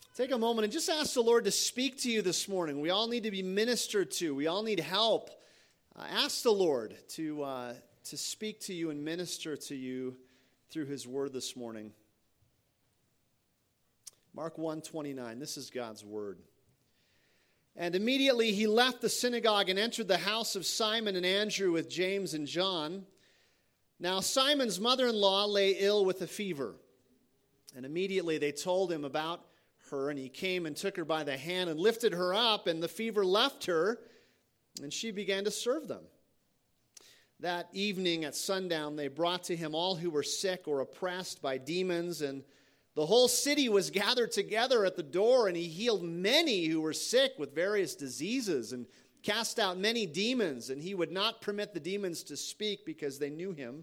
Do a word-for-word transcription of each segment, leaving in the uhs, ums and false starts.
Take a moment and just ask the Lord to speak to you this morning. We all need to be ministered to. We all need help. Uh, ask the Lord to, uh, to speak to you and minister to you through his word this morning. Mark one twenty-nine, this is God's word. And immediately he left the synagogue and entered the house of Simon and Andrew with James and John. Now Simon's mother-in-law lay ill with a fever. And immediately they told him about her, and he came and took her by the hand and lifted her up, and the fever left her, and she began to serve them. That evening at sundown they brought to him all who were sick or oppressed by demons, and the whole city was gathered together at the door, and he healed many who were sick with various diseases and cast out many demons, and he would not permit the demons to speak because they knew him.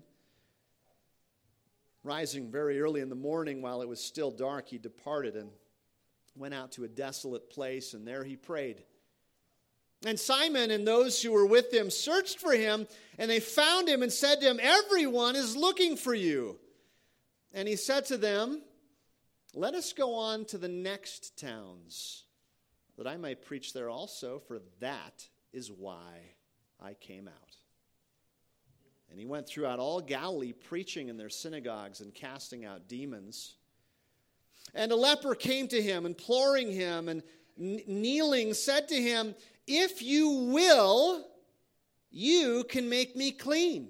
Rising very early in the morning while it was still dark, he departed and went out to a desolate place, and there he prayed. And Simon and those who were with him searched for him, and they found him and said to him, "Everyone is looking for you." And he said to them, "Let us go on to the next towns, that I may preach there also, for that is why I came out." And he went throughout all Galilee, preaching in their synagogues and casting out demons. And a leper came to him, imploring him, and kneeling said to him, "If you will, you can make me clean."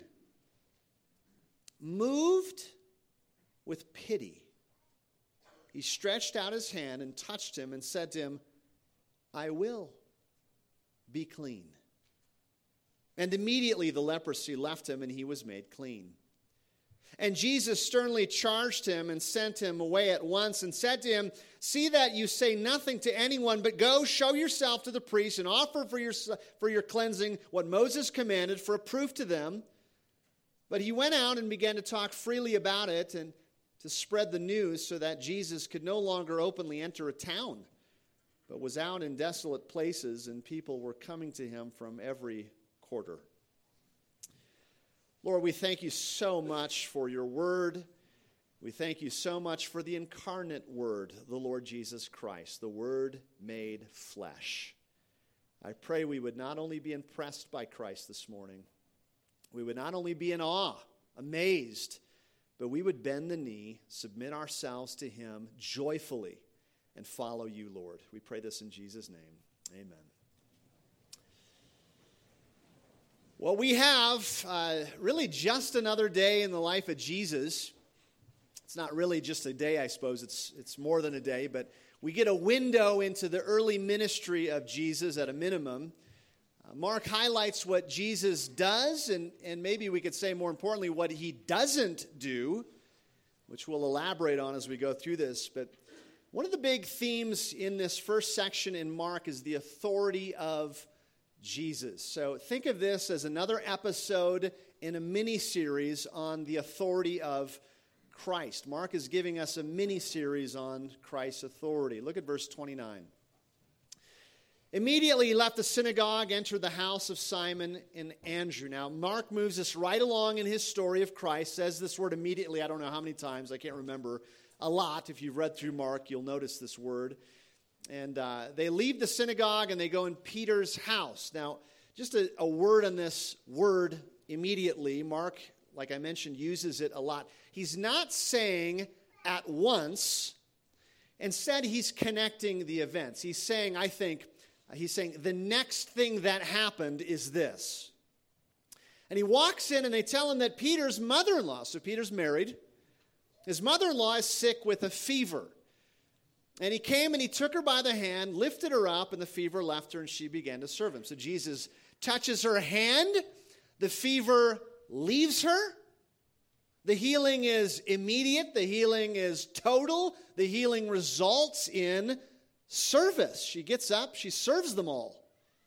Moved with pity, he stretched out his hand and touched him and said to him, "I will, be clean." And immediately the leprosy left him, and he was made clean. And Jesus sternly charged him and sent him away at once and said to him, "See that you say nothing to anyone, but go show yourself to the priest and offer for your, for your cleansing what Moses commanded for a proof to them." But he went out and began to talk freely about it and to spread the news, so that Jesus could no longer openly enter a town, but was out in desolate places, and people were coming to him from every quarter. Lord, we thank you so much for your word. We thank you so much for the incarnate word, the Lord Jesus Christ, the word made flesh. I pray we would not only be impressed by Christ this morning, we would not only be in awe, amazed, but we would bend the knee, submit ourselves to him joyfully, and follow you, Lord. We pray this in Jesus' name. Amen. Well, we have uh, really just another day in the life of Jesus. It's not really just a day, I suppose. It's, it's more than a day, but we get a window into the early ministry of Jesus at a minimum. Uh, Mark highlights what Jesus does, and, and maybe we could say more importantly what he doesn't do, which we'll elaborate on as we go through this. But one of the big themes in this first section in Mark is the authority of Jesus. So think of this as another episode in a mini-series on the authority of Christ. Mark is giving us a mini-series on Christ's authority. Look at verse twenty-nine. Immediately he left the synagogue, entered the house of Simon and Andrew. Now, Mark moves us right along in his story of Christ, says this word immediately, I don't know how many times, I can't remember, a lot. If you've read through Mark, you'll notice this word. And uh, they leave the synagogue and they go in Peter's house. Now, just a, a word on this word immediately. Mark, like I mentioned, uses it a lot. He's not saying at once. Instead, he's connecting the events. He's saying, I think, he's saying the next thing that happened is this. And he walks in and they tell him that Peter's mother-in-law, so Peter's married, his mother-in-law is sick with a fever. And he came and he took her by the hand, lifted her up, and the fever left her, and she began to serve him. So Jesus touches her hand, the fever leaves her. The healing is immediate, the healing is total, the healing results in service. She gets up, she serves them all.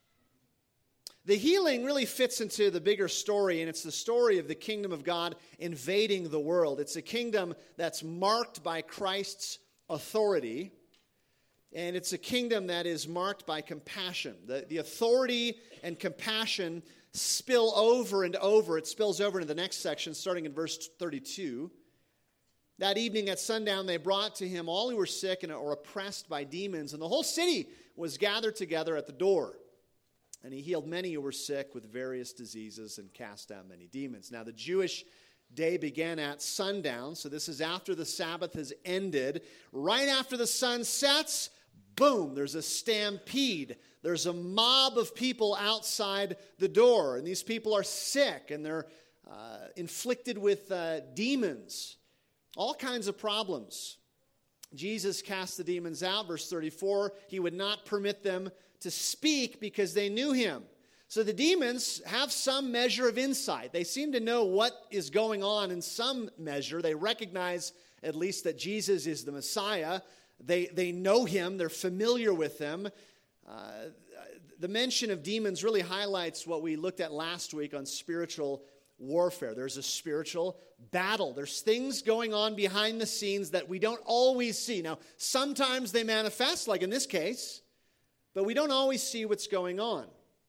The healing really fits into the bigger story, and it's the story of the kingdom of God invading the world. It's a kingdom that's marked by Christ's authority. And it's a kingdom that is marked by compassion. The, the authority and compassion spill over and over. It spills over into the next section, starting in verse thirty-two. That evening at sundown, they brought to him all who were sick and or oppressed by demons, and the whole city was gathered together at the door. And he healed many who were sick with various diseases and cast out many demons. Now the Jewish day began at sundown, so this is after the Sabbath has ended. Right after the sun sets, boom, there's a stampede. There's a mob of people outside the door, and these people are sick, and they're uh, inflicted with uh, demons. All kinds of problems. Jesus cast the demons out. Verse thirty-four, he would not permit them to speak because they knew him. So the demons have some measure of insight. They seem to know what is going on in some measure. They recognize at least that Jesus is the Messiah. They, they know him. They're familiar with him. Uh, the mention of demons really highlights what we looked at last week on spiritual warfare. There's a spiritual battle. There's things going on behind the scenes that we don't always see. Now, sometimes they manifest, like in this case, but we don't always see what's going on.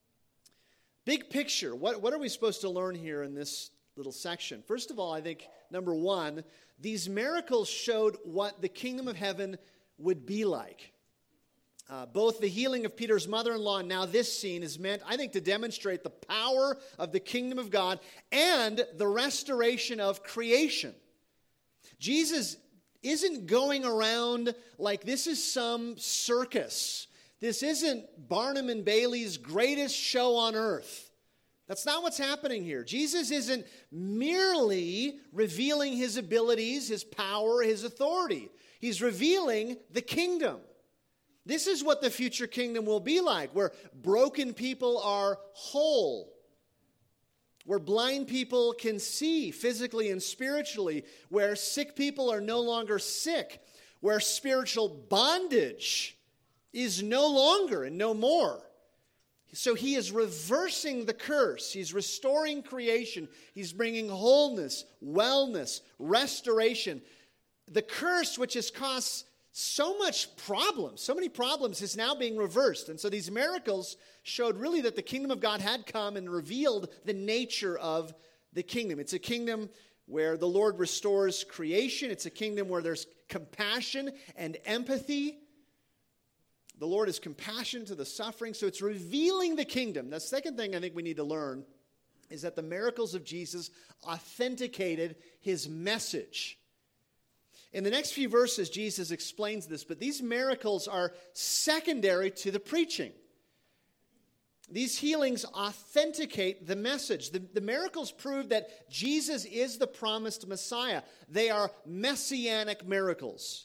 Big picture, what, what are we supposed to learn here in this little section? First of all, I think, number one, these miracles showed what the kingdom of heaven would be like. Uh, both the healing of Peter's mother-in-law and now this scene is meant, I think, to demonstrate the power of the kingdom of God and the restoration of creation. Jesus isn't going around like this is some circus. This isn't Barnum and Bailey's greatest show on earth. That's not what's happening here. Jesus isn't merely revealing his abilities, his power, his authority. He's revealing the kingdom. This is what the future kingdom will be like, where broken people are whole, where blind people can see physically and spiritually, where sick people are no longer sick, where spiritual bondage is no longer and no more. So he is reversing the curse. He's restoring creation. He's bringing wholeness, wellness, restoration. The curse which has caused so much problems, so many problems, is now being reversed. And so these miracles showed really that the kingdom of God had come and revealed the nature of the kingdom. It's a kingdom where the Lord restores creation. It's a kingdom where there's compassion and empathy. The Lord is compassionate to the suffering. So it's revealing the kingdom. The second thing I think we need to learn is that the miracles of Jesus authenticated his message. In the next few verses, Jesus explains this, but these miracles are secondary to the preaching. These healings authenticate the message. The, the miracles prove that Jesus is the promised Messiah. They are messianic miracles.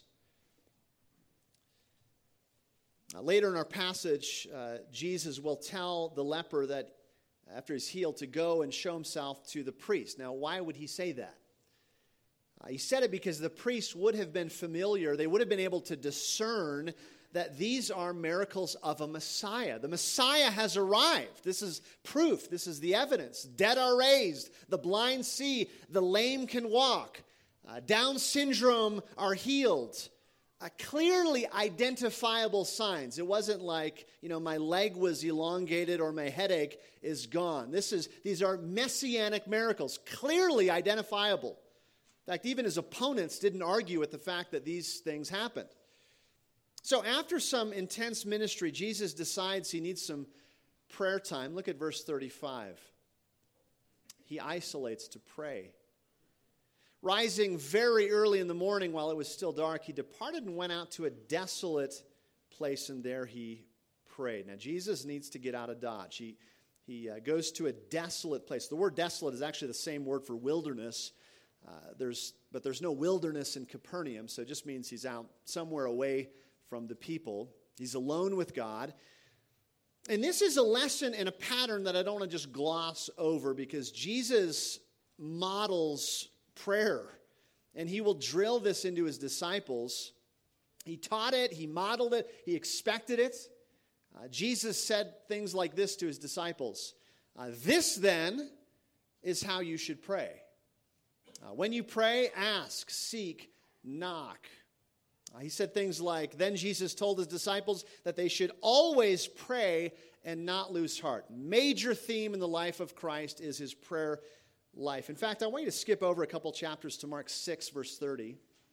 Uh, later in our passage, uh, Jesus will tell the leper that after he's healed to go and show himself to the priest. Now, why would he say that? Uh, he said it because the priests would have been familiar. They would have been able to discern that these are miracles of a Messiah. The Messiah has arrived. This is proof. This is the evidence. Dead are raised. The blind see. The lame can walk. Uh, Down syndrome are healed. Uh, clearly identifiable signs. It wasn't like, you know, my leg was elongated or my headache is gone. This is these are messianic miracles, clearly identifiable. In fact, even his opponents didn't argue with the fact that these things happened. So after some intense ministry, Jesus decides he needs some prayer time. Look at verse thirty-five. He isolates to pray. Rising very early in the morning while it was still dark, he departed and went out to a desolate place, and there he prayed. Now, Jesus needs to get out of Dodge. He, he uh, goes to a desolate place. The word desolate is actually the same word for wilderness. Uh, there's, but there's no wilderness in Capernaum, so it just means he's out somewhere away from the people. He's alone with God. And this is a lesson and a pattern that I don't want to just gloss over, because Jesus models prayer, and he will drill this into his disciples. He taught it, he modeled it, he expected it. Uh, Jesus said things like this to his disciples. Uh, this then is how you should pray. Uh, when you pray, ask, seek, knock. Uh, he said things like, then Jesus told his disciples that they should always pray and not lose heart. Major theme in the life of Christ is his prayer life. In fact, I want you to skip over a couple chapters to Mark six, verse thirty.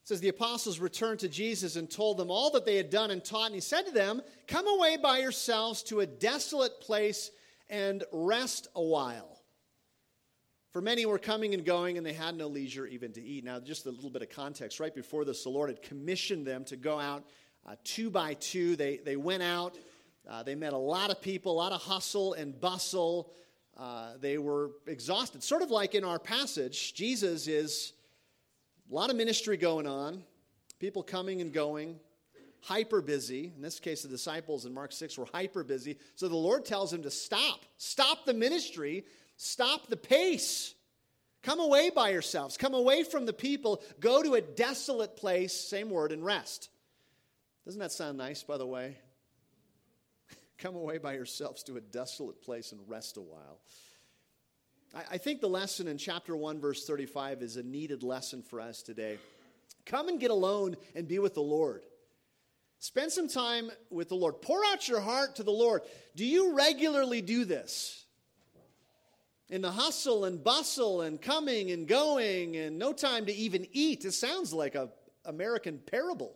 It says the apostles returned to Jesus and told them all that they had done and taught. And he said to them, "Come away by yourselves to a desolate place and rest a while." For many were coming and going, and they had no leisure even to eat. Now, just a little bit of context. Right before this, the Lord had commissioned them to go out uh, two by two. They, they went out. Uh, they met a lot of people, a lot of hustle and bustle. Uh, they were exhausted. Sort of like in our passage, Jesus is... a lot of ministry going on, people coming and going, hyper busy. In this case, the disciples in Mark six were hyper busy. So the Lord tells him to stop. Stop the ministry. Stop the pace. Come away by yourselves. Come away from the people. Go to a desolate place, same word, and rest. Doesn't that sound nice, by the way? Come away by yourselves to a desolate place and rest a while. I think the lesson in chapter one, verse thirty-five is a needed lesson for us today. Come and get alone and be with the Lord. Spend some time with the Lord. Pour out your heart to the Lord. Do you regularly do this? In the hustle and bustle and coming and going and no time to even eat. It sounds like an American parable.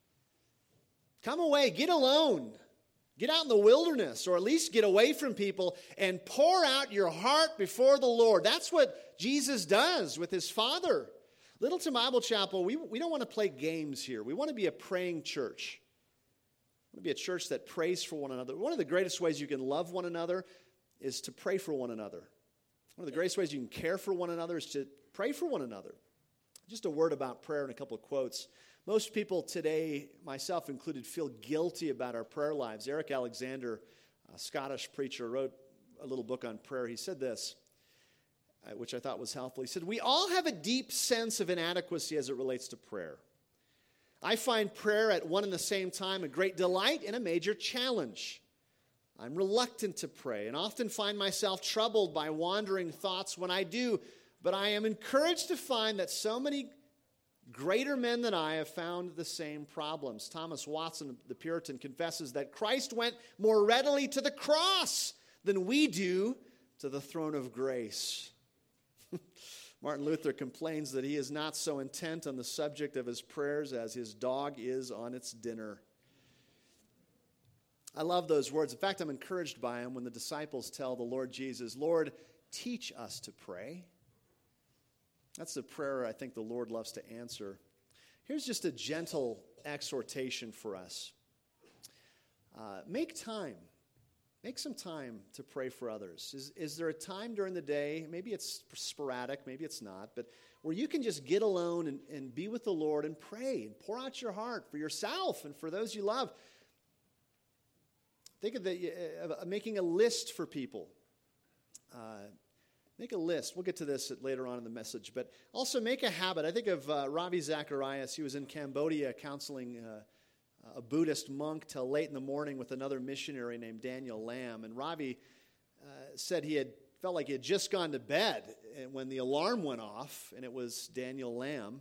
Come away, get alone. Get out in the wilderness, or at least get away from people and pour out your heart before the Lord. That's what Jesus does with his Father. Littleton Bible Chapel, we, we don't want to play games here. We want to be a praying church. We want to be a church that prays for one another. One of the greatest ways you can love one another is to pray for one another. One of the greatest ways you can care for one another is to pray for one another. Just a word about prayer and a couple of quotes. Most people today, myself included, feel guilty about our prayer lives. Eric Alexander, a Scottish preacher, wrote a little book on prayer. He said this, which I thought was helpful. He said, "We all have a deep sense of inadequacy as it relates to prayer. I find prayer at one and the same time a great delight and a major challenge. I'm reluctant to pray and often find myself troubled by wandering thoughts when I do, but I am encouraged to find that so many greater men than I have found the same problems." Thomas Watson, the Puritan, confesses that Christ went more readily to the cross than we do to the throne of grace. Martin Luther complains that he is not so intent on the subject of his prayers as his dog is on its dinner. I love those words. In fact, I'm encouraged by them when the disciples tell the Lord Jesus, "Lord, teach us to pray." That's the prayer I think the Lord loves to answer. Here's just a gentle exhortation for us. Uh, make time. Make some time to pray for others. Is, is there a time during the day, maybe it's sporadic, maybe it's not, but where you can just get alone and, and be with the Lord and pray and pour out your heart for yourself and for those you love? Think of the, uh, making a list for people. Uh, Make a list. We'll get to this later on in the message. But also make a habit. I think of uh, Ravi Zacharias. He was in Cambodia counseling uh, a Buddhist monk till late in the morning with another missionary named Daniel Lam. And Ravi uh, said he had felt like he had just gone to bed when the alarm went off, and it was Daniel Lam.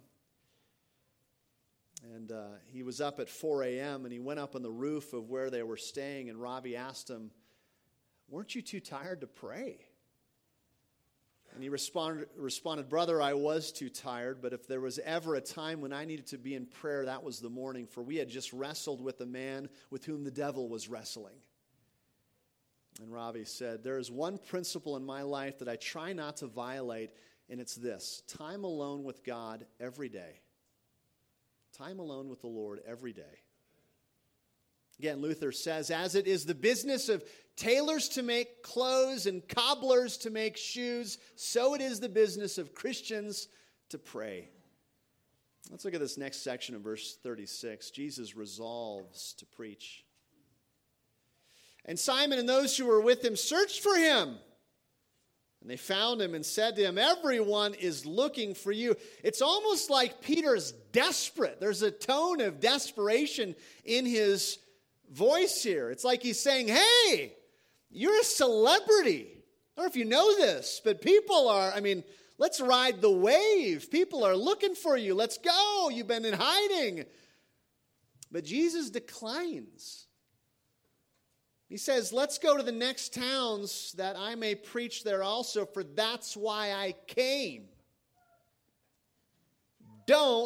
And uh, he was up at four a.m., and he went up on the roof of where they were staying, and Ravi asked him, "Weren't you too tired to pray?" And he responded, responded, "Brother, I was too tired, but if there was ever a time when I needed to be in prayer, that was the morning, for we had just wrestled with the man with whom the devil was wrestling." And Ravi said, "There is one principle in my life that I try not to violate, and it's this: time alone with God every day. Time alone with the Lord every day." Again, Luther says, "As it is the business of tailors to make clothes and cobblers to make shoes, so it is the business of Christians to pray." Let's look at this next section in verse thirty-six. Jesus resolves to preach. "And Simon and those who were with him searched for him. And they found him and said to him, 'Everyone is looking for you.'" It's almost like Peter's desperate. There's a tone of desperation in his voice here. It's like he's saying, "Hey, you're a celebrity. I don't know if you know this, but people are, I mean, let's ride the wave. People are looking for you. Let's go. You've been in hiding." But Jesus declines. He says, "Let's go to the next towns that I may preach there also, for that's why I came. Don't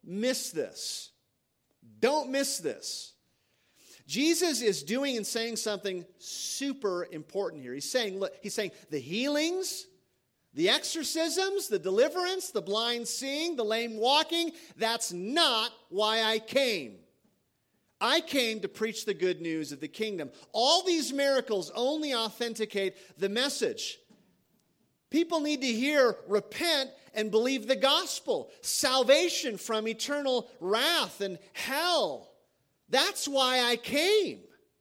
miss this. Don't miss this. Jesus is doing and saying something super important here. He's saying, look, he's saying the healings, the exorcisms, the deliverance, the blind seeing, the lame walking, that's not why I came. I came to preach the good news of the kingdom. All these miracles only authenticate the message. People need to hear, repent, and believe the gospel. Salvation from eternal wrath and hell. That's why I came.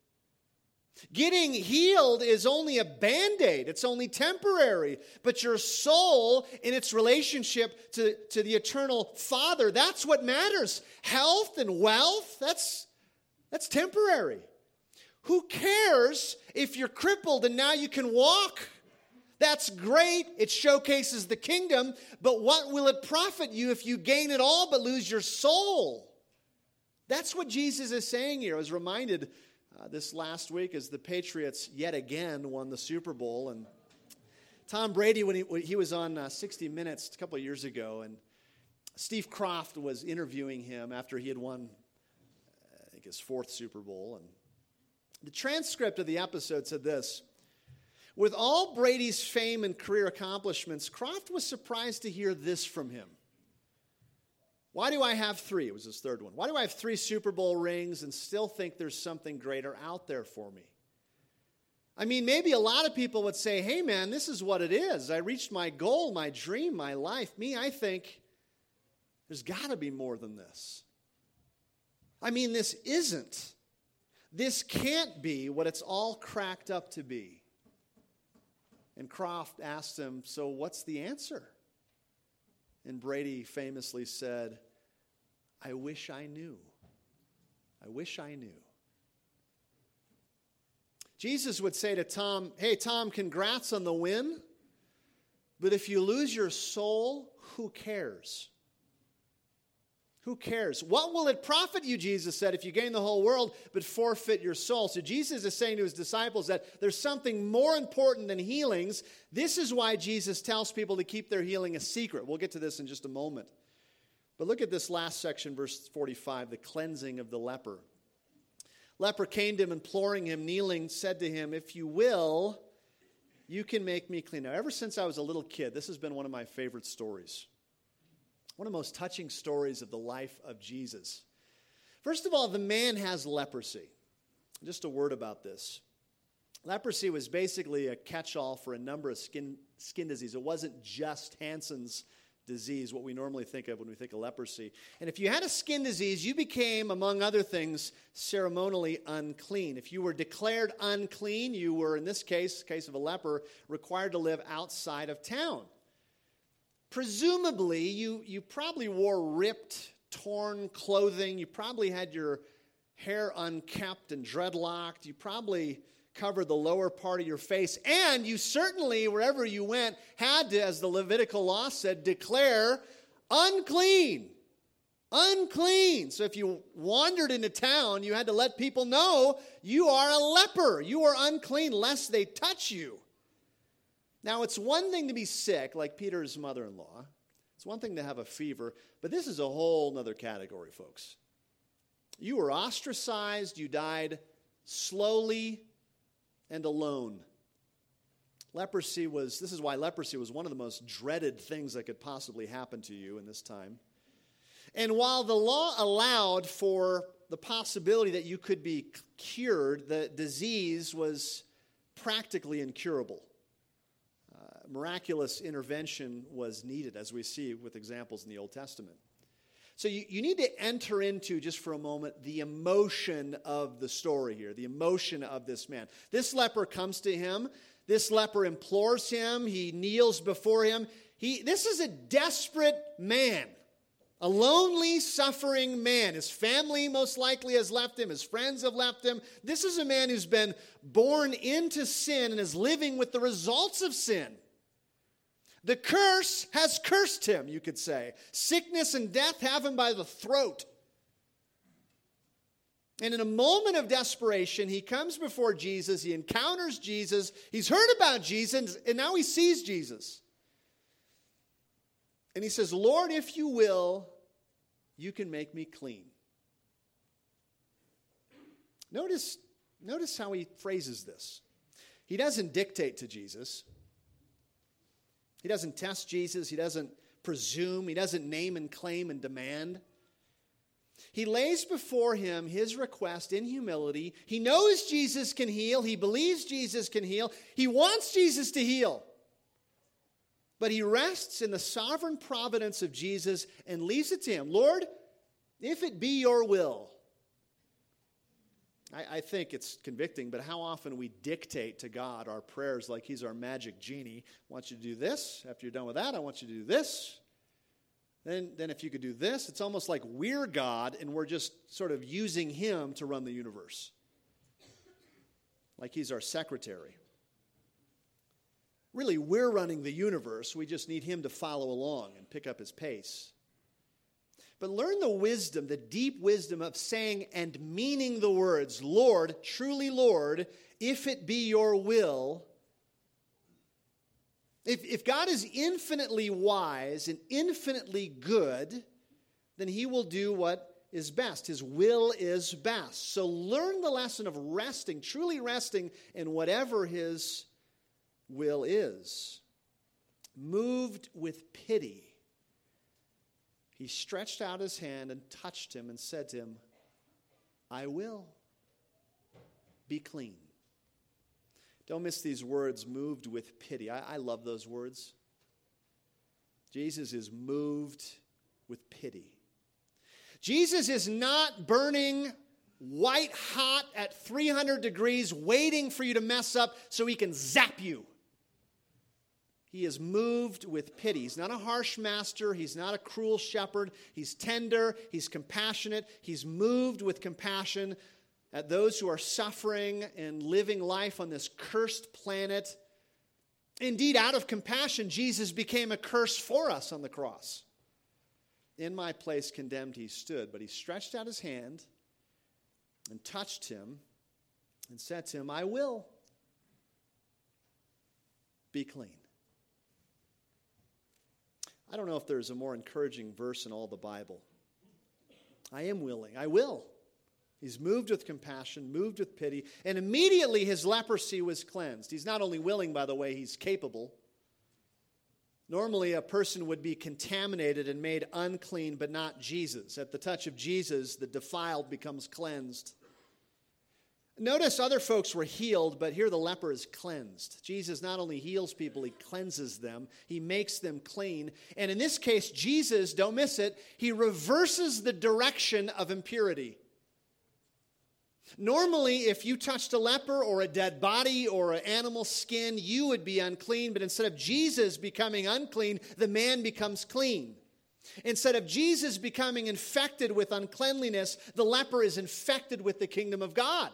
Getting healed is only a Band-Aid. It's only temporary. But your soul in its relationship to, to the eternal Father, that's what matters. Health and wealth, that's, that's temporary. Who cares if you're crippled and now you can walk? That's great. It showcases the kingdom. But what will it profit you if you gain it all but lose your soul? That's what Jesus is saying here. I was reminded uh, this last week as the Patriots yet again won the Super Bowl. And Tom Brady, when he, when he was on uh, sixty minutes a couple of years ago, and Steve Kroft was interviewing him after he had won, I think, his fourth Super Bowl. And the transcript of the episode said this: with all Brady's fame and career accomplishments, Kroft was surprised to hear this from him. Why do I have three? It was his third one. Why do I have three Super Bowl rings and still think there's something greater out there for me? I mean, maybe a lot of people would say, hey, man, this is what it is. I reached my goal, my dream, my life. Me, I think there's got to be more than this. I mean, this isn't. This can't be what it's all cracked up to be. And Kroft asked him, so what's the answer? And Brady famously said, I wish I knew. I wish I knew. Jesus would say to Tom, hey, Tom, congrats on the win, but if you lose your soul, who cares? Who cares? What will it profit you, Jesus said, if you gain the whole world but forfeit your soul? So Jesus is saying to his disciples that there's something more important than healings. This is why Jesus tells people to keep their healing a secret. We'll get to this in just a moment. But look at this last section, verse forty-five, the cleansing of the leper. Leper came to him, imploring him, kneeling, said to him, if you will, you can make me clean. Now, ever since I was a little kid, this has been one of my favorite stories. One of the most touching stories of the life of Jesus. First of all, the man has leprosy. Just a word about this. Leprosy was basically a catch-all for a number of skin, skin disease. It wasn't just Hansen's disease, what we normally think of when we think of leprosy. And if you had a skin disease, you became, among other things, ceremonially unclean. If you were declared unclean, you were, in this case, case of a leper, required to live outside of town. Presumably, you, you probably wore ripped, torn clothing. You probably had your hair unkept and dreadlocked. You probably covered the lower part of your face. And you certainly, wherever you went, had to, as the Levitical law said, declare unclean. Unclean. So if you wandered into town, you had to let people know you are a leper. You are unclean, lest they touch you. Now, it's one thing to be sick, like Peter's mother-in-law. It's one thing to have a fever, but this is a whole other category, folks. You were ostracized, you died slowly and alone. Leprosy was, this is why leprosy was one of the most dreaded things that could possibly happen to you in this time. And while the law allowed for the possibility that you could be cured, the disease was practically incurable. Miraculous intervention was needed, as we see with examples in the Old Testament. So you, you need to enter into, just for a moment, the emotion of the story here, the emotion of this man. This leper comes to him. This leper implores him. He kneels before him. He, this is a desperate man, a lonely, suffering man. His family most likely has left him. His friends have left him. This is a man who's been born into sin and is living with the results of sin. The curse has cursed him, you could say. Sickness and death have him by the throat. And in a moment of desperation, he comes before Jesus. He encounters Jesus. He's heard about Jesus, and now he sees Jesus. And he says, Lord, if you will, you can make me clean. Notice, notice how he phrases this. He doesn't dictate to Jesus. He doesn't test Jesus. He doesn't presume. He doesn't name and claim and demand. He lays before him his request in humility. He knows Jesus can heal. He believes Jesus can heal. He wants Jesus to heal. But he rests in the sovereign providence of Jesus and leaves it to him. Lord, if it be your will. I, I think it's convicting, but how often we dictate to God our prayers like he's our magic genie. I want you to do this. After you're done with that, I want you to do this. Then, then if you could do this, it's almost like we're God and we're just sort of using him to run the universe. Like he's our secretary. Really, we're running the universe. We just need him to follow along and pick up his pace. But learn the wisdom, the deep wisdom of saying and meaning the words, Lord, truly Lord, if it be your will. If, if God is infinitely wise and infinitely good, then he will do what is best. His will is best. So learn the lesson of resting, truly resting in whatever his will is. Moved with pity, he stretched out his hand and touched him and said to him, I will be clean. Don't miss these words, moved with pity. I, I love those words. Jesus is moved with pity. Jesus is not burning white hot at three hundred degrees, waiting for you to mess up so he can zap you. He is moved with pity. He's not a harsh master. He's not a cruel shepherd. He's tender. He's compassionate. He's moved with compassion at those who are suffering and living life on this cursed planet. Indeed, out of compassion, Jesus became a curse for us on the cross. In my place condemned he stood, but he stretched out his hand and touched him and said to him, I will be clean. I don't know if there's a more encouraging verse in all the Bible. I am willing. I will. He's moved with compassion, moved with pity, and immediately his leprosy was cleansed. He's not only willing, by the way, he's capable. Normally, a person would be contaminated and made unclean, but not Jesus. At the touch of Jesus, the defiled becomes cleansed. Notice other folks were healed, but here the leper is cleansed. Jesus not only heals people, he cleanses them. He makes them clean. And in this case, Jesus, don't miss it, he reverses the direction of impurity. Normally, if you touched a leper or a dead body or an animal skin, you would be unclean. But instead of Jesus becoming unclean, the man becomes clean. Instead of Jesus becoming infected with uncleanliness, the leper is infected with the kingdom of God.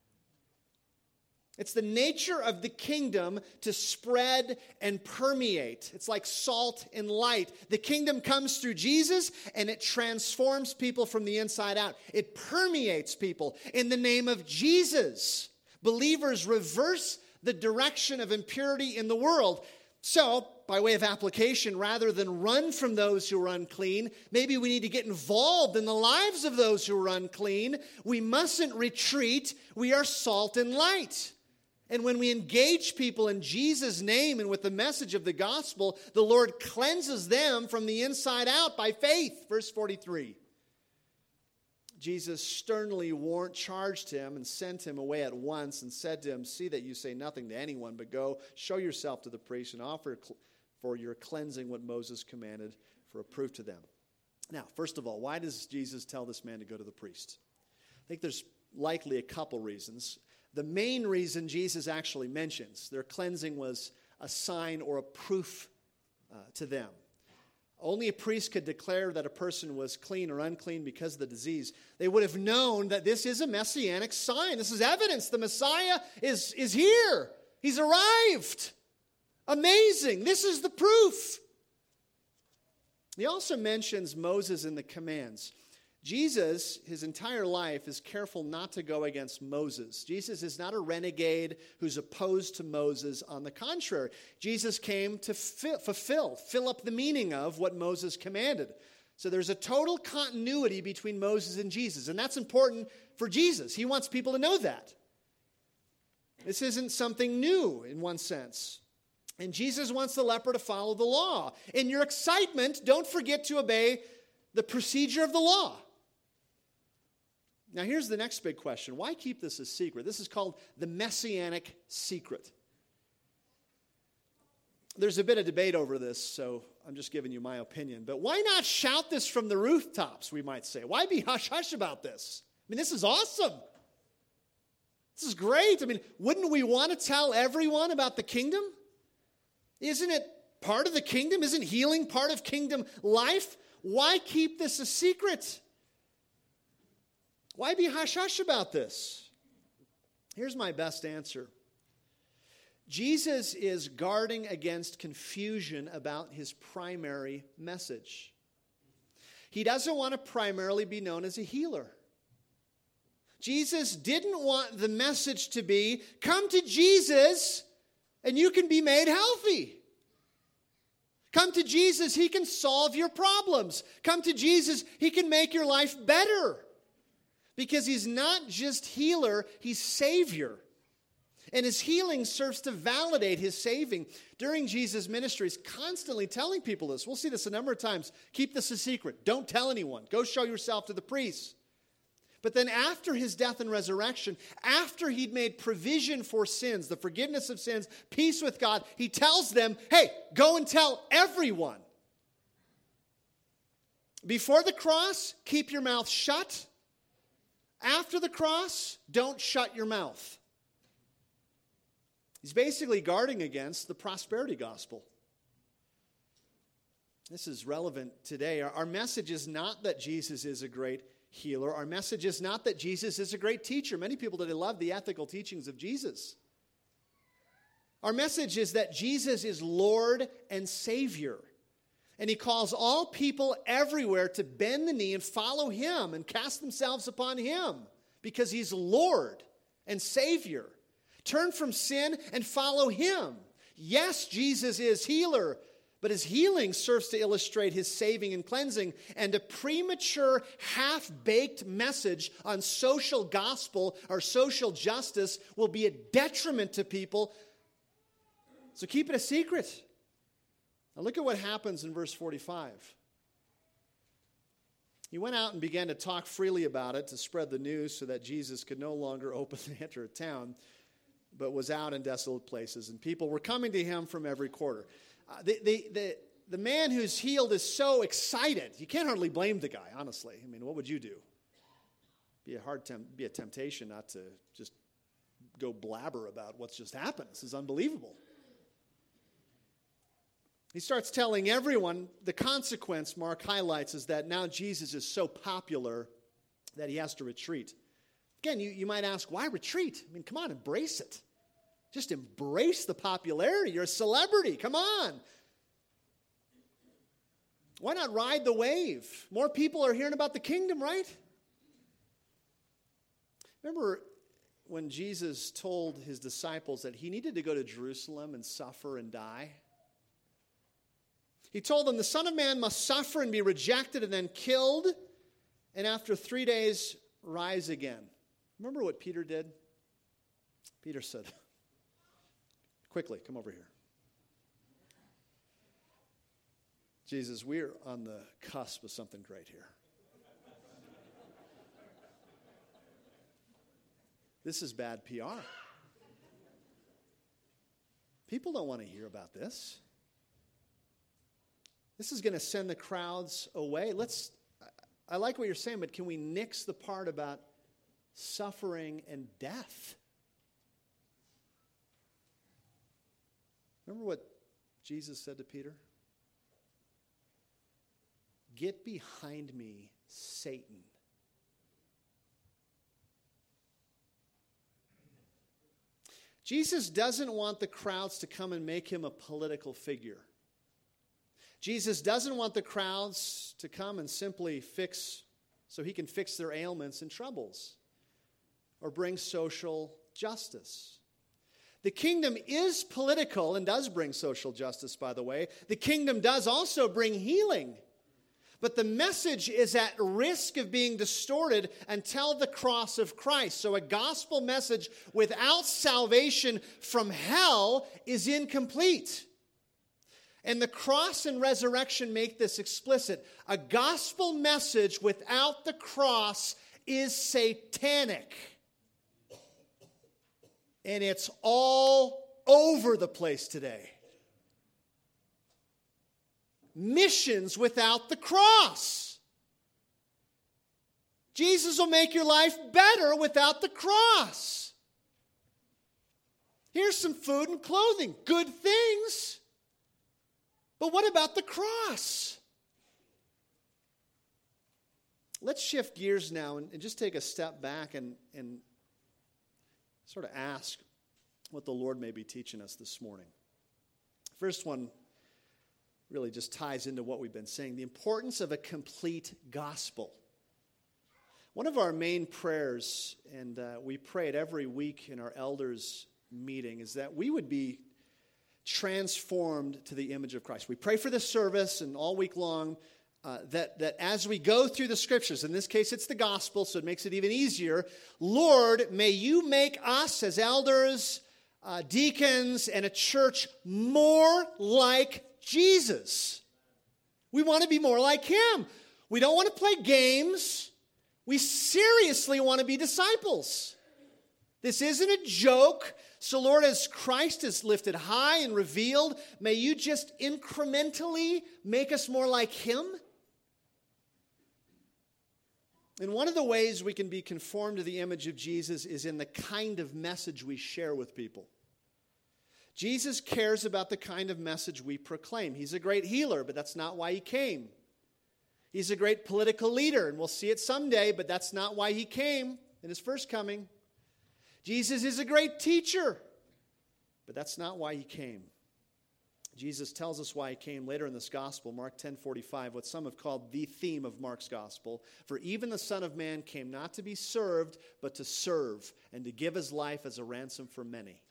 It's the nature of the kingdom to spread and permeate. It's like salt and light. The kingdom comes through Jesus and it transforms people from the inside out. It permeates people. In the name of Jesus, believers reverse the direction of impurity in the world. So, by way of application, rather than run from those who are unclean, maybe we need to get involved in the lives of those who are unclean. We mustn't retreat. We are salt and light. And when we engage people in Jesus' name and with the message of the gospel, the Lord cleanses them from the inside out by faith. Verse forty-three. Jesus sternly warned, charged him and sent him away at once and said to him, see that you say nothing to anyone, but go, show yourself to the priest and offer for your cleansing what Moses commanded for a proof to them. Now, first of all, why does Jesus tell this man to go to the priest? I think there's likely a couple reasons. The main reason Jesus actually mentions their cleansing was a sign or a proof uh, to them. Only a priest could declare that a person was clean or unclean because of the disease. They would have known that this is a messianic sign. This is evidence. The Messiah is, is here. He's arrived. Amazing. This is the proof. He also mentions Moses and the commands. Jesus, his entire life, is careful not to go against Moses. Jesus is not a renegade who's opposed to Moses. On the contrary, Jesus came to fi- fulfill, fill up the meaning of what Moses commanded. So there's a total continuity between Moses and Jesus, and that's important for Jesus. He wants people to know that. This isn't something new in one sense. And Jesus wants the leper to follow the law. In your excitement, don't forget to obey the procedure of the law. Now here's the next big question. Why keep this a secret? This is called the messianic secret. There's a bit of debate over this, so I'm just giving you my opinion. But why not shout this from the rooftops, we might say? Why be hush-hush about this? I mean, this is awesome. This is great. I mean, wouldn't we want to tell everyone about the kingdom? Isn't it part of the kingdom? Isn't healing part of kingdom life? Why keep this a secret? Why be hush-hush about this? Here's my best answer. Jesus is guarding against confusion about his primary message. He doesn't want to primarily be known as a healer. Jesus didn't want the message to be, come to Jesus and you can be made healthy. Come to Jesus, he can solve your problems. Come to Jesus, he can make your life better. Because he's not just healer, he's Savior. And his healing serves to validate his saving. During Jesus' ministry, he's constantly telling people this. We'll see this a number of times. Keep this a secret. Don't tell anyone. Go show yourself to the priests. But then after his death and resurrection, after he'd made provision for sins, the forgiveness of sins, peace with God, he tells them, hey, go and tell everyone. Before the cross, keep your mouth shut. After the cross, don't shut your mouth. He's basically guarding against the prosperity gospel. This is relevant today. Our, our message is not that Jesus is a great healer. Our message is not that Jesus is a great teacher. Many people today love the ethical teachings of Jesus. Our message is that Jesus is Lord and Savior. And he calls all people everywhere to bend the knee and follow him and cast themselves upon him because he's Lord and Savior. Turn from sin and follow him. Yes, Jesus is healer, but his healing serves to illustrate his saving and cleansing. And a premature, half-baked message on social gospel or social justice will be a detriment to people. So keep it a secret. Now look at what happens in verse forty-five. He went out and began to talk freely about it to spread the news so that Jesus could no longer openly enter a town, but was out in desolate places, and people were coming to him from every quarter. Uh, the, the, the, the man who's healed is so excited. You can't hardly blame the guy, honestly. I mean, what would you do? Be a hard temp- be a temptation not to just go blabber about what's just happened. This is unbelievable. He starts telling everyone the consequence, Mark highlights, is that now Jesus is so popular that he has to retreat. Again, you, you might ask, why retreat? I mean, come on, embrace it. Just embrace the popularity. You're a celebrity. Come on. Why not ride the wave? More people are hearing about the kingdom, right? Remember when Jesus told his disciples that he needed to go to Jerusalem and suffer and die? He told them the Son of Man must suffer and be rejected and then killed, and after three days rise again. Remember what Peter did? Peter said, quickly, come over here. Jesus, we're on the cusp of something great here. This is bad P R. People don't want to hear about this. This is going to send the crowds away. Let's, I like what you're saying, but can we nix the part about suffering and death? Remember what Jesus said to Peter? Get behind me, Satan. Jesus doesn't want the crowds to come and make him a political figure. Jesus doesn't want the crowds to come and simply fix, so he can fix their ailments and troubles or bring social justice. The kingdom is political and does bring social justice, by the way. The kingdom does also bring healing. But the message is at risk of being distorted until the cross of Christ. So a gospel message without salvation from hell is incomplete. And the cross and resurrection make this explicit. A gospel message without the cross is satanic. And it's all over the place today. Missions without the cross. Jesus will make your life better without the cross. Here's some food and clothing, good things. But what about the cross? Let's shift gears now and, and just take a step back and, and sort of ask what the Lord may be teaching us this morning. First one really just ties into what we've been saying, the importance of a complete gospel. One of our main prayers, and uh, we pray it every week in our elders' meeting, is that we would be transformed to the image of Christ. We pray for this service and all week long uh, that, that as we go through the scriptures, in this case it's the gospel, so it makes it even easier, Lord, may you make us as elders, uh, deacons, and a church more like Jesus. We want to be more like him. We don't want to play games. We seriously want to be disciples. This isn't a joke. So Lord, as Christ is lifted high and revealed, may you just incrementally make us more like him. And one of the ways we can be conformed to the image of Jesus is in the kind of message we share with people. Jesus cares about the kind of message we proclaim. He's a great healer, but that's not why he came. He's a great political leader, and we'll see it someday, but that's not why he came in his first coming. Jesus is a great teacher, but that's not why he came. Jesus tells us why he came later in this gospel, Mark ten forty-five, what some have called the theme of Mark's gospel. For even the Son of Man came not to be served, but to serve, and to give his life as a ransom for many.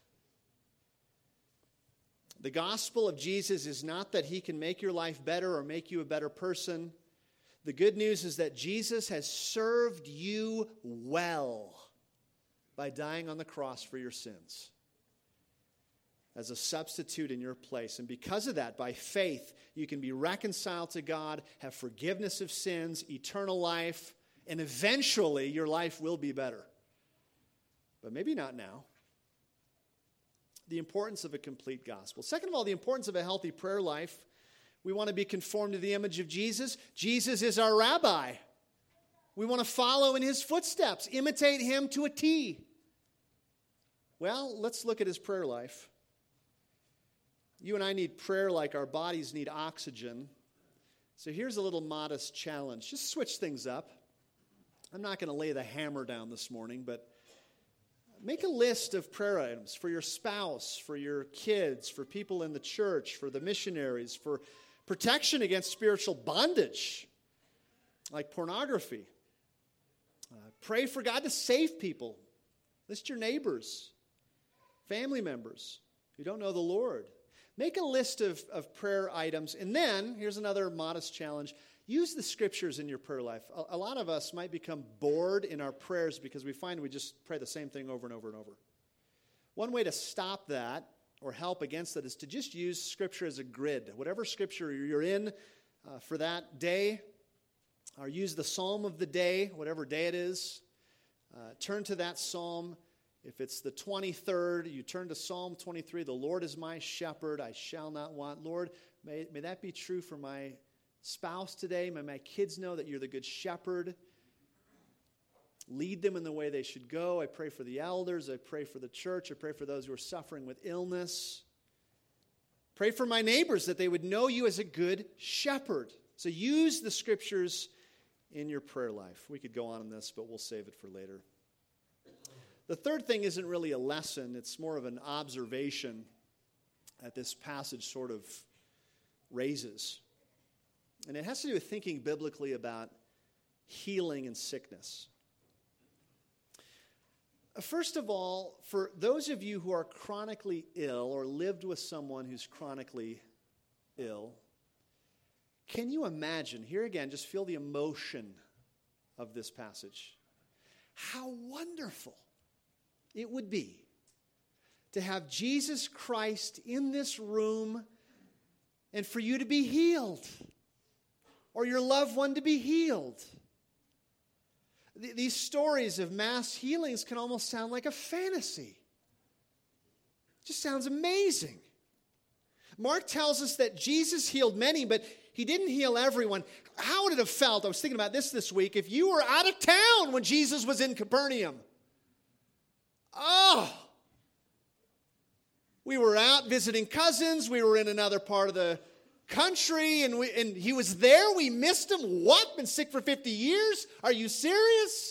The gospel of Jesus is not that he can make your life better or make you a better person. The good news is that Jesus has served you well by dying on the cross for your sins as a substitute in your place. And because of that, by faith, you can be reconciled to God, have forgiveness of sins, eternal life, and eventually your life will be better. But maybe not now. The importance of a complete gospel. Second of all, the importance of a healthy prayer life. We want to be conformed to the image of Jesus. Jesus is our rabbi. We want to follow in his footsteps, imitate him to a T. Well, let's look at his prayer life. You and I need prayer like our bodies need oxygen. So here's a little modest challenge. Just switch things up. I'm not going to lay the hammer down this morning, but make a list of prayer items for your spouse, for your kids, for people in the church, for the missionaries, for protection against spiritual bondage, like pornography. Uh, pray for God to save people. List your neighbors, family members who don't know the Lord. Make a list of, of prayer items. And then, here's another modest challenge. Use the scriptures in your prayer life. A, a lot of us might become bored in our prayers because we find we just pray the same thing over and over and over. One way to stop that or help against that is to just use scripture as a grid. Whatever scripture you're in uh, for that day, or use the psalm of the day, whatever day it is. Uh, turn to that psalm. If it's the twenty-third, you turn to Psalm twenty-three. The Lord is my shepherd, I shall not want. Lord, may, may that be true for my spouse today. May my kids know that you're the good shepherd. Lead them in the way they should go. I pray for the elders. I pray for the church. I pray for those who are suffering with illness. Pray for my neighbors that they would know you as a good shepherd. So use the scriptures in your prayer life. We could go on in this, but we'll save it for later. The third thing isn't really a lesson. It's more of an observation that this passage sort of raises. And it has to do with thinking biblically about healing and sickness. First of all, for those of you who are chronically ill or lived with someone who's chronically ill, Can you imagine, here again, just feel the emotion of this passage, how wonderful it would be to have Jesus Christ in this room and for you to be healed, or your loved one to be healed. Th- these stories of mass healings can almost sound like a fantasy. It just sounds amazing. Mark tells us that Jesus healed many, but he didn't heal everyone. How would it have felt? I was thinking about this this week. If you were out of town when Jesus was in Capernaum. Oh! We were out visiting cousins. We were in another part of the country, and, we, and he was there. We missed him. What? Been sick for fifty years? Are you serious?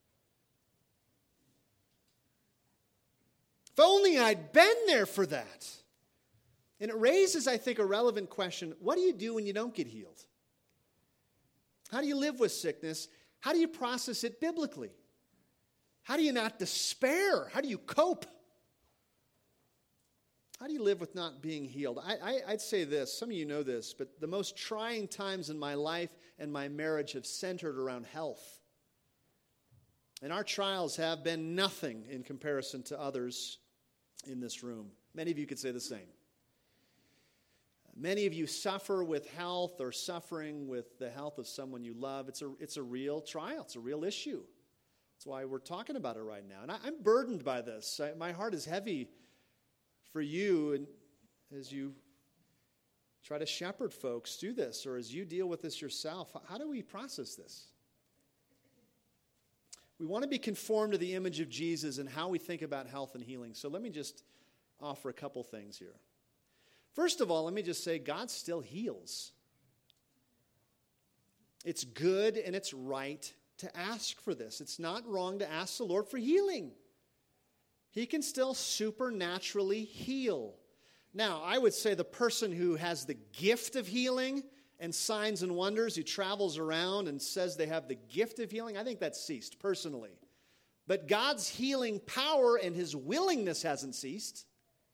If only I'd been there for that. And it raises, I think, a relevant question. What do you do when you don't get healed? How do you live with sickness? How do you process it biblically? How do you not despair? How do you cope? How do you live with not being healed? I, I, I'd say this, some of you know this, but the most trying times in my life and my marriage have centered around health. And our trials have been nothing in comparison to others in this room. Many of you could say the same. Many of you suffer with health or suffering with the health of someone you love. It's a, it's a real trial. It's a real issue. That's why we're talking about it right now. And I, I'm burdened by this. I, my heart is heavy for you, and as you try to shepherd folks through this, or as you deal with this yourself, how do we process this? We want to be conformed to the image of Jesus and how we think about health and healing. So let me just offer a couple things here. First of all, let me just say God still heals. It's good and it's right to ask for this. It's not wrong to ask the Lord for healing. He can still supernaturally heal. Now, I would say the person who has the gift of healing and signs and wonders, who travels around and says they have the gift of healing, I think that's ceased, personally. But God's healing power and his willingness hasn't ceased.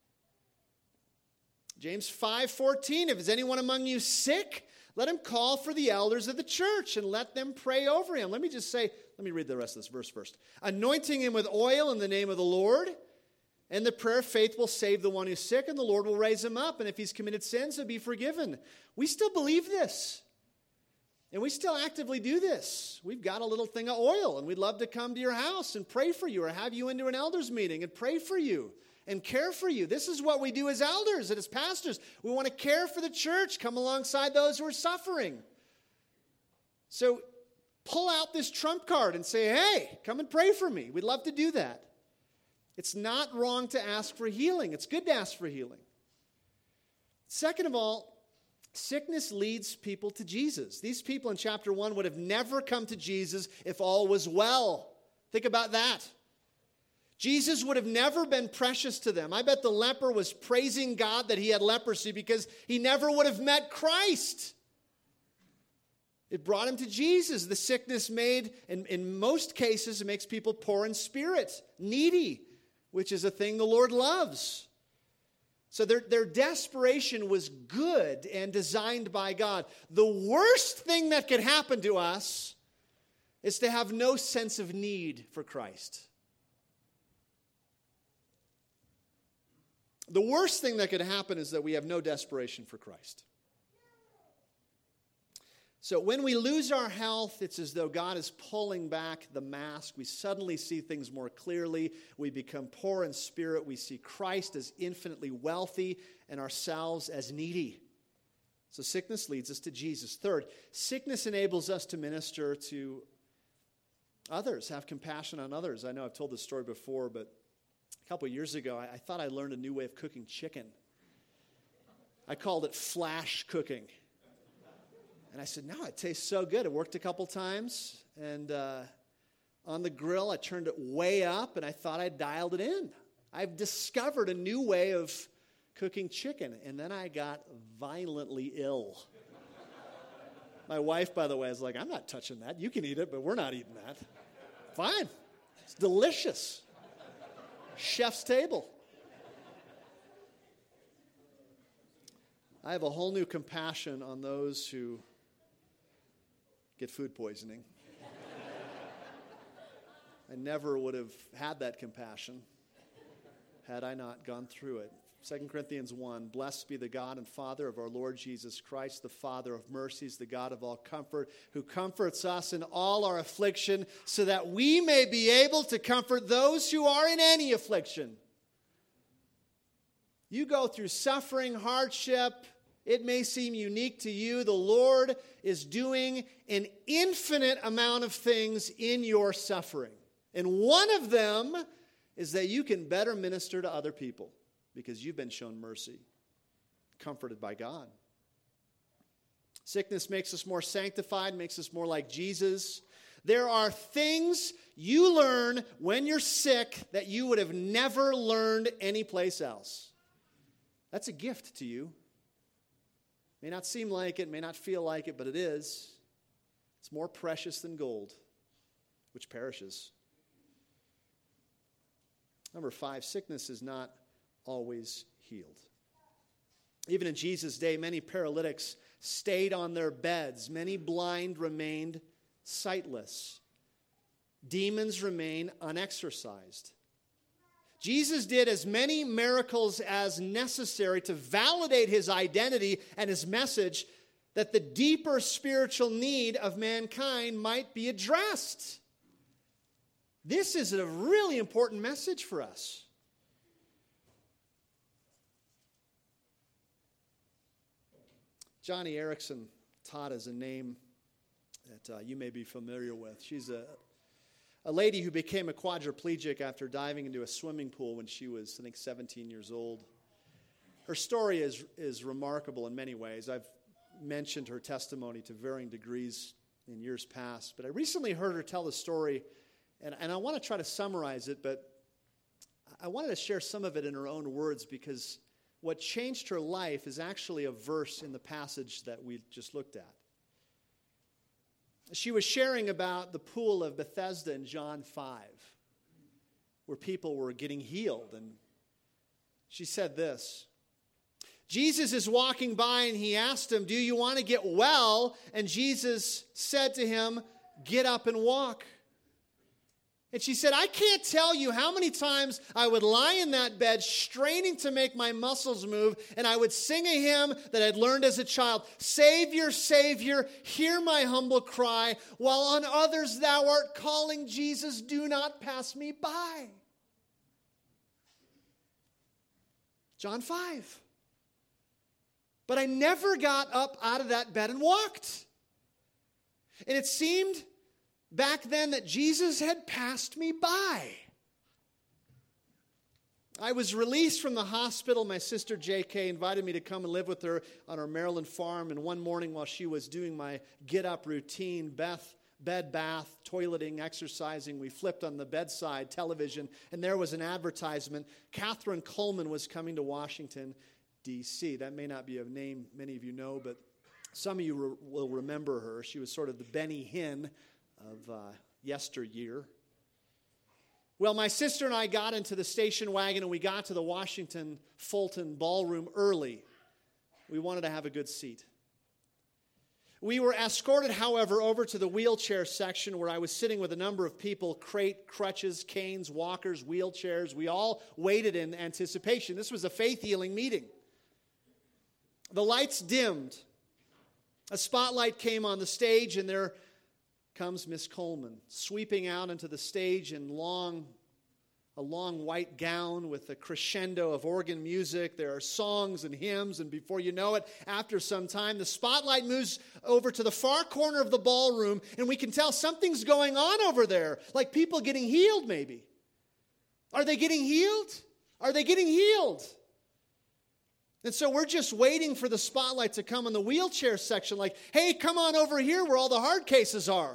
James five fourteen, if is anyone among you sick, let him call for the elders of the church and let them pray over him. Let me just say, let me read the rest of this verse first. Anointing him with oil in the name of the Lord, and the prayer of faith will save the one who's sick, and the Lord will raise him up. And if he's committed sins, he'll be forgiven. We still believe this. And we still actively do this. We've got a little thing of oil, and we'd love to come to your house and pray for you, or have you into an elders meeting and pray for you and care for you. This is what we do as elders and as pastors. We want to care for the church, come alongside those who are suffering. So pull out this trump card and say, hey, come and pray for me. We'd love to do that. It's not wrong to ask for healing. It's good to ask for healing. Second of all, sickness leads people to Jesus. These people in chapter one would have never come to Jesus if all was well. Think about that. Jesus would have never been precious to them. I bet the leper was praising God that he had leprosy because he never would have met Christ. It brought him to Jesus. The sickness made, in, in most cases, it makes people poor in spirit, needy, which is a thing the Lord loves. So their, their desperation was good and designed by God. The worst thing that could happen to us is to have no sense of need for Christ. The worst thing that could happen is that we have no desperation for Christ. So when we lose our health, it's as though God is pulling back the mask. We suddenly see things more clearly. We become poor in spirit. We see Christ as infinitely wealthy and ourselves as needy. So sickness leads us to Jesus. Third, sickness enables us to minister to others, have compassion on others. I know I've told this story before, but a couple of years ago, I, I thought I learned a new way of cooking chicken. I called it flash cooking. And I said, no, it tastes so good. It worked a couple times. And uh, on the grill, I turned it way up, and I thought I dialed it in. I've discovered a new way of cooking chicken. And then I got violently ill. My wife, by the way, is like, I'm not touching that. You can eat it, but we're not eating that. Fine. It's delicious. Chef's table. I have a whole new compassion on those who get food poisoning. I never would have had that compassion had I not gone through it. Second Corinthians one, blessed be the God and Father of our Lord Jesus Christ, the Father of mercies, the God of all comfort, who comforts us in all our affliction, so that we may be able to comfort those who are in any affliction. You go through suffering, hardship. It may seem unique to you. The Lord is doing an infinite amount of things in your suffering. And one of them is that you can better minister to other people because you've been shown mercy, comforted by God. Sickness makes us more sanctified, makes us more like Jesus. There are things you learn when you're sick that you would have never learned anyplace else. That's a gift to you. May not seem like it, may not feel like it, but it is. It's more precious than gold, which perishes. Number five, sickness is not always healed. Even in Jesus' day, many paralytics stayed on their beds. Many blind remained sightless. Demons remain unexorcised. Jesus did as many miracles as necessary to validate his identity and his message that the deeper spiritual need of mankind might be addressed. This is a really important message for us. Johnny Erickson Todd is a name that uh, you may be familiar with. She's a, a lady who became a quadriplegic after diving into a swimming pool when she was, I think, seventeen years old. Her story is, is remarkable in many ways. I've mentioned her testimony to varying degrees in years past, but I recently heard her tell the story, and, and I want to try to summarize it, but I wanted to share some of it in her own words because what changed her life is actually a verse in the passage that we just looked at. She was sharing about the pool of Bethesda in John five, where people were getting healed. And she said this, Jesus is walking by and he asked him, do you want to get well? And Jesus said to him, get up and walk. And she said, I can't tell you how many times I would lie in that bed straining to make my muscles move, and I would sing a hymn that I'd learned as a child, Savior, Savior, hear my humble cry, while on others thou art calling, Jesus, do not pass me by. John five. But I never got up out of that bed and walked. And it seemed back then that Jesus had passed me by. I was released from the hospital. My sister J K invited me to come and live with her on our Maryland farm. And one morning while she was doing my get-up routine, Beth, bed, bath, toileting, exercising, we flipped on the bedside television, and there was an advertisement. Catherine Coleman was coming to Washington, D C That may not be a name many of you know, but some of you re- will remember her. She was sort of the Benny Hinn of uh, yesteryear. Well, my sister and I got into the station wagon and we got to the Washington Fulton ballroom early. We wanted to have a good seat. We were escorted, however, over to the wheelchair section where I was sitting with a number of people, crate, crutches, canes, walkers, wheelchairs. We all waited in anticipation. This was a faith-healing meeting. The lights dimmed. A spotlight came on the stage, and there comes Miss Coleman, sweeping out into the stage in long, a long white gown with a crescendo of organ music. There are songs and hymns, and before you know it, after some time, the spotlight moves over to the far corner of the ballroom, and we can tell something's going on over there, like people getting healed maybe. Are they getting healed? Are they getting healed? And so we're just waiting for the spotlight to come in the wheelchair section, like, hey, come on over here where all the hard cases are.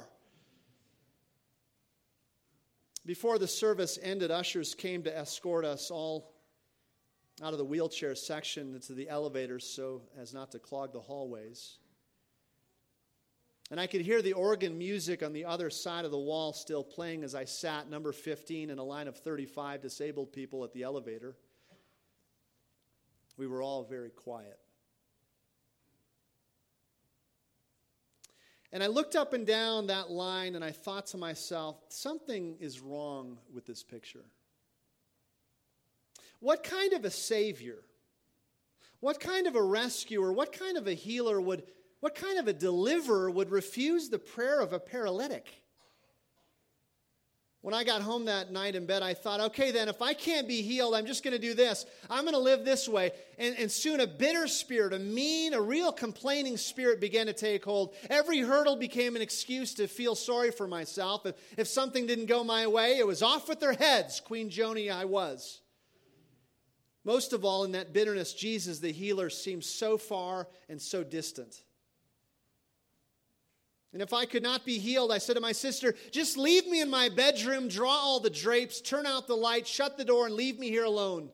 Before the service ended, ushers came to escort us all out of the wheelchair section into the elevators so as not to clog the hallways. And I could hear the organ music on the other side of the wall still playing as I sat, number fifteen, in a line of thirty-five disabled people at the elevator. We were all very quiet. And I looked up and down that line and I thought to myself, something is wrong with this picture. What kind of a Savior, what kind of a rescuer, what kind of a healer would, what kind of a deliverer would refuse the prayer of a paralytic? When I got home that night in bed, I thought, okay, then if I can't be healed, I'm just going to do this. I'm going to live this way. And, and soon a bitter spirit, a mean, a real complaining spirit began to take hold. Every hurdle became an excuse to feel sorry for myself. If, if something didn't go my way, it was off with their heads. Queen Joni I was. Most of all, in that bitterness, Jesus, the healer, seemed so far and so distant. And if I could not be healed, I said to my sister, just leave me in my bedroom, draw all the drapes, turn out the light, shut the door, and leave me here alone.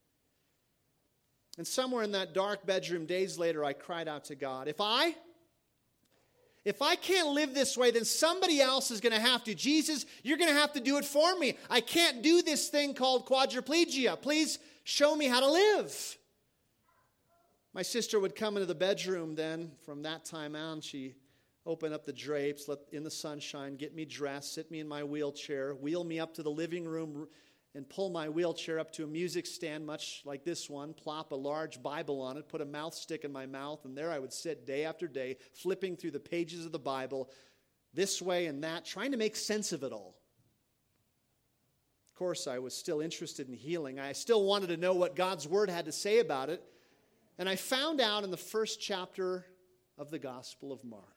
And somewhere in that dark bedroom, days later, I cried out to God, if I, if I can't live this way, then somebody else is going to have to. Jesus, you're going to have to do it for me. I can't do this thing called quadriplegia. Please show me how to live. My sister would come into the bedroom then. From that time on, she open up the drapes, let in the sunshine, get me dressed, sit me in my wheelchair, wheel me up to the living room, and pull my wheelchair up to a music stand, much like this one, plop a large Bible on it, put a mouth stick in my mouth, and there I would sit day after day, flipping through the pages of the Bible, this way and that, trying to make sense of it all. Of course, I was still interested in healing. I still wanted to know what God's Word had to say about it. And I found out in the first chapter of the Gospel of Mark.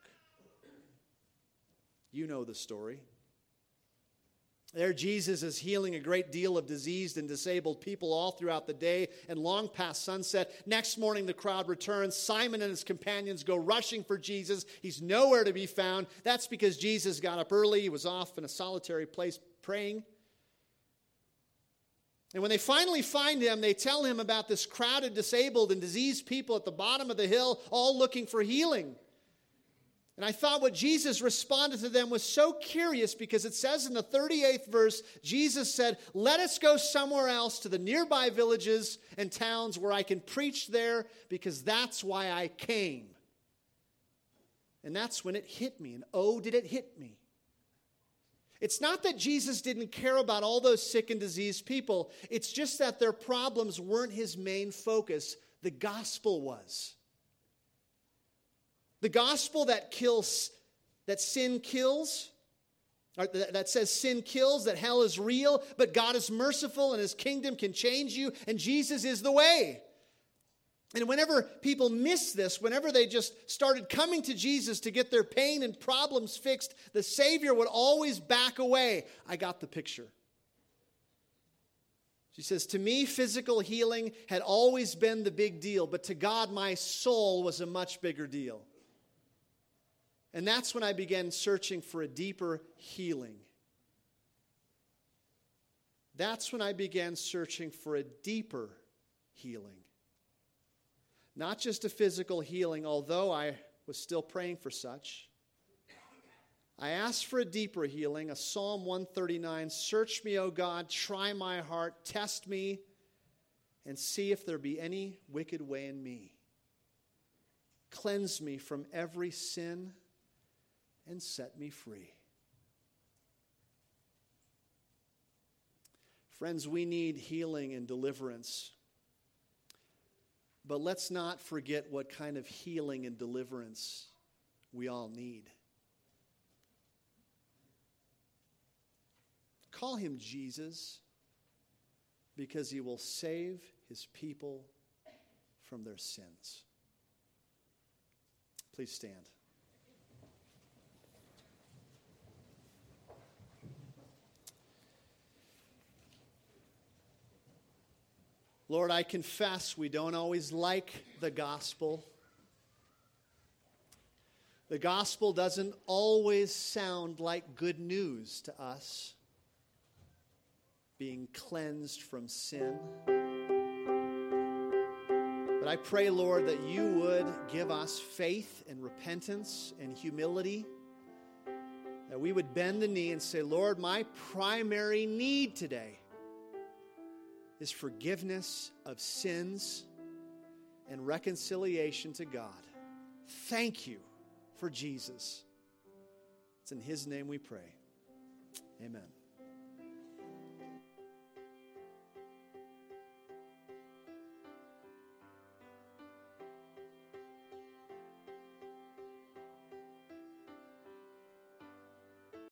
You know the story. There Jesus is healing a great deal of diseased and disabled people all throughout the day and long past sunset. Next morning the crowd returns. Simon and his companions go rushing for Jesus. He's nowhere to be found. That's because Jesus got up early. He was off in a solitary place praying. And when they finally find him, they tell him about this crowded, disabled, and diseased people at the bottom of the hill, all looking for healing. And I thought what Jesus responded to them was so curious because it says in the thirty-eighth verse, Jesus said, let us go somewhere else to the nearby villages and towns where I can preach there because that's why I came. And that's when it hit me. And oh, did it hit me. It's not that Jesus didn't care about all those sick and diseased people. It's just that their problems weren't his main focus. The gospel was. The gospel that kills, that sin kills, or that says sin kills, that hell is real, but God is merciful and his kingdom can change you, and Jesus is the way. And whenever people miss this, whenever they just started coming to Jesus to get their pain and problems fixed, the Savior would always back away. I got the picture. She says, to me, physical healing had always been the big deal, but to God, my soul was a much bigger deal. And that's when I began searching for a deeper healing. That's when I began searching for a deeper healing. Not just a physical healing, although I was still praying for such. I asked for a deeper healing, a Psalm one thirty-nine, search me, O God, try my heart, test me, and see if there be any wicked way in me. Cleanse me from every sin and set me free. Friends, we need healing and deliverance. But let's not forget what kind of healing and deliverance we all need. Call him Jesus because he will save his people from their sins. Please stand. Lord, I confess we don't always like the gospel. The gospel doesn't always sound like good news to us, being cleansed from sin. But I pray, Lord, that you would give us faith and repentance and humility, that we would bend the knee and say, Lord, my primary need today is forgiveness of sins and reconciliation to God. Thank you for Jesus. It's in his name we pray. Amen.